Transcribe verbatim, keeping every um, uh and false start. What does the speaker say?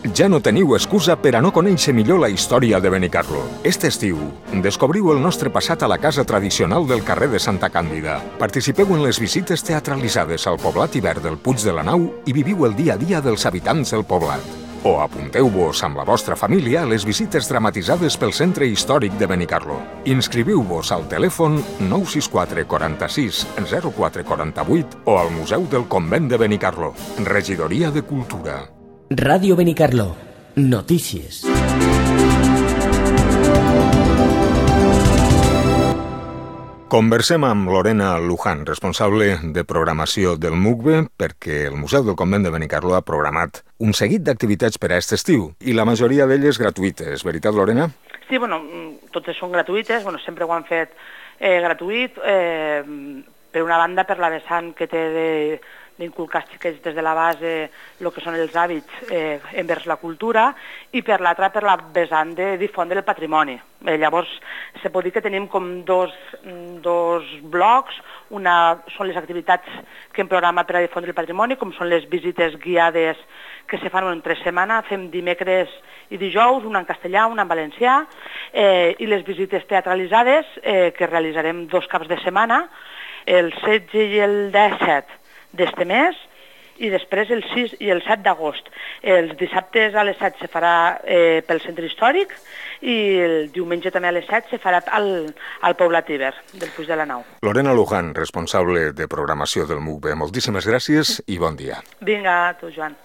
Ja no teniu excusa per a no conèixer millor la història de Benicarló. Este estiu, descobriu el nostre passat a la casa tradicional del carrer de Santa Càndida. Participeu en les visites teatralitzades al poblat hivern del Puig de la Nau i viviu el dia a dia dels habitants del poblat. O apunteu-vos amb la vostra família a les visites dramatitzades pel Centre Històric de Benicarló. Inscriviu-vos al telèfon nou sis quatre quaranta-sis zero quatre quaranta-vuit o al Museu del Convent de Benicarló. Regidoria de Cultura. Ràdio Benicarló. Notícies. Conversem amb Lorena Luján, responsable de programació del M U C B E, perquè el Museu del Convent de Benicarló ha programat un seguit d'activitats per a aquest estiu, i la majoria d'elles gratuïtes. Veritat, Lorena? Sí, bueno, totes són gratuïtes, bueno, sempre ho han fet eh, gratuït, eh, per una banda per la vessant que té de d'inculcar als xiquets des de la base el que són els hàbits eh, envers la cultura, i per l'altra per la vessant de difondre el patrimoni. Eh, llavors, se pot dir que tenim com dos, dos blocs. Una són les activitats que hem programat per a difondre el patrimoni, com són les visites guiades que se fan entre setmana, fem dimecres i dijous, una en castellà, una en valencià, eh, i les visites teatralitzades eh, que realitzarem dos caps de setmana, el setze i el disset d'este mes, i després el sis i el set d'agost. Els dissabtes a les set se farà eh, pel centre històric, i el diumenge també a les set se farà al, al poblat hivern del Puig de la Nau. Lorena Luján, responsable de programació del M U C B E. Moltíssimes gràcies i bon dia. Vinga, tu, Joan.